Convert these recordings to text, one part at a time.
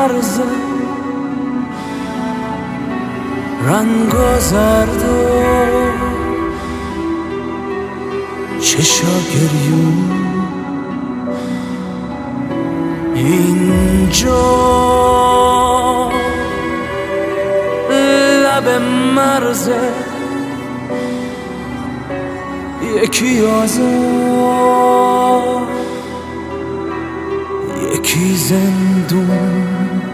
مرز رنگ و زرد و چشا گریون اینجا لب مرز یکی آزاد یکی زندون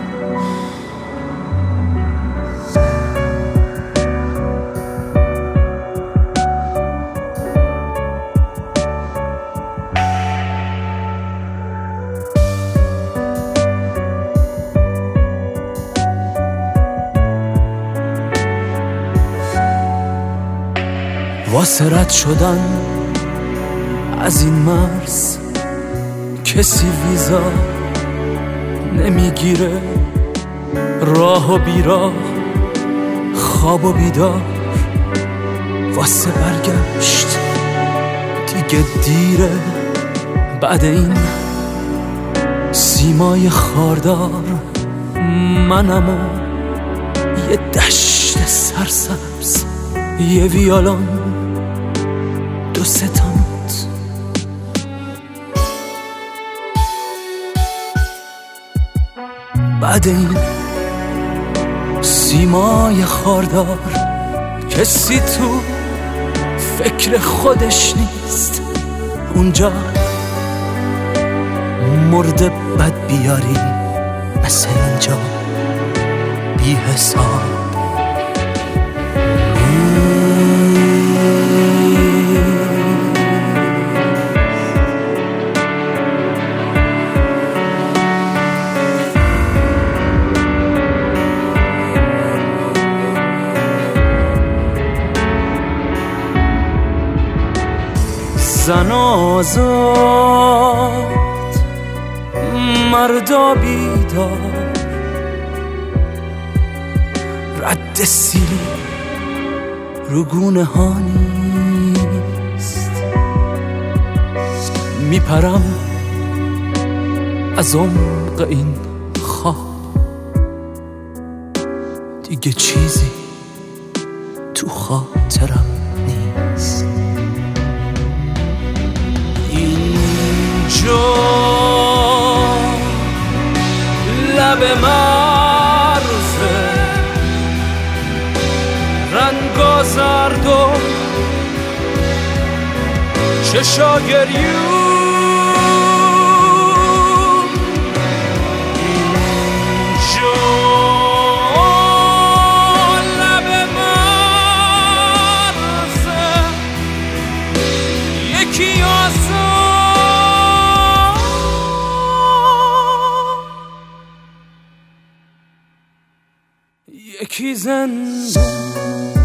واسه رد شدن از این مرز کسی ویزا نمیگیره، راه و بیراه خواب و بیدار واسه برگشت دیگه دیره. بعد این سیمای خاردار منم و یه دشت سرسبز، یه ویالون دو ستانت. بعد این سیمای خاردار کسی تو فکر خودش نیست، اونجا مرده بد بیاری مثل اینجا بی حساب. زن آزاد مردا بیدار، رد سیلی رو گونه ها نیست. میپرم از عمق این خواب، دیگه چیزی تو خاطرم نیست. اینجا لب مرزه رنگ و زرد و چشا گریون، اینجا لب مرزه یکی آزاد یکی زندون.